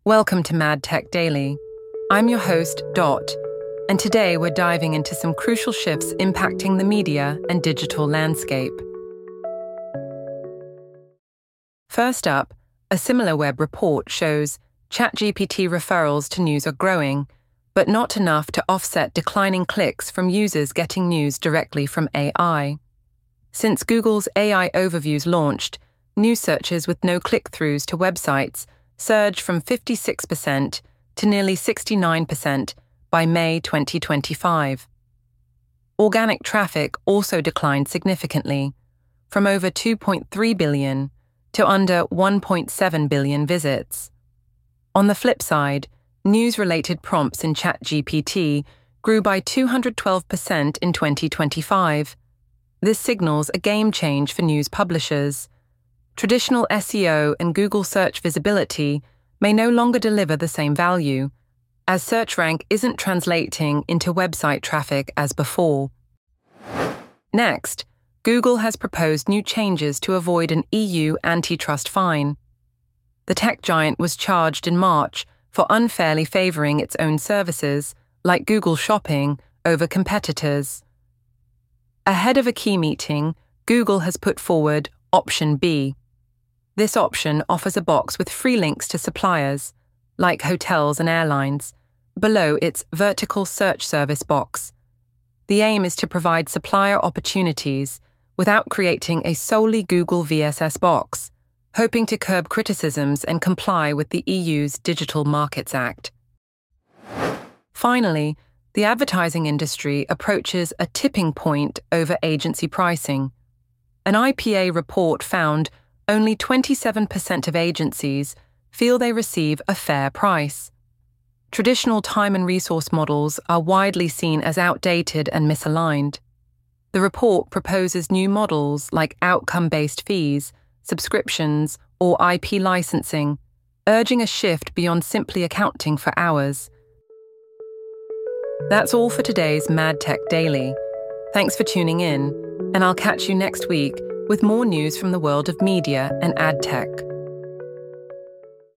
Welcome to Mad Tech Daily. I'm your host, Dot, and today we're diving into some crucial shifts impacting the media and digital landscape. First up, a SimilarWeb report shows ChatGPT referrals to news are growing, but not enough to offset declining clicks from users getting news directly from AI. Since Google's AI Overviews launched, news searches with no click-throughs to websites surged from 56% to nearly 69% by May 2025. Organic traffic also declined significantly, from over 2.3 billion to under 1.7 billion visits. On the flip side, news-related prompts in ChatGPT grew by 212% in 2025. This signals a game change for news publishers. Traditional SEO and Google search visibility may no longer deliver the same value, as search rank isn't translating into website traffic as before. Next, Google has proposed new changes to avoid an EU antitrust fine. The tech giant was charged in March for unfairly favoring its own services, like Google Shopping, over competitors. Ahead of a key meeting, Google has put forward Option B. This option offers a box with free links to suppliers, like hotels and airlines, below its vertical search service box. The aim is to provide supplier opportunities without creating a solely Google VSS box, hoping to curb criticisms and comply with the EU's Digital Markets Act. Finally, the advertising industry approaches a tipping point over agency pricing. An IPA report found only 27% of agencies feel they receive a fair price. Traditional time and resource models are widely seen as outdated and misaligned. The report proposes new models like outcome-based fees, subscriptions, or IP licensing, urging a shift beyond simply accounting for hours. That's all for today's Mad Tech Daily. Thanks for tuning in, and I'll catch you next week with more news from the world of media and ad tech.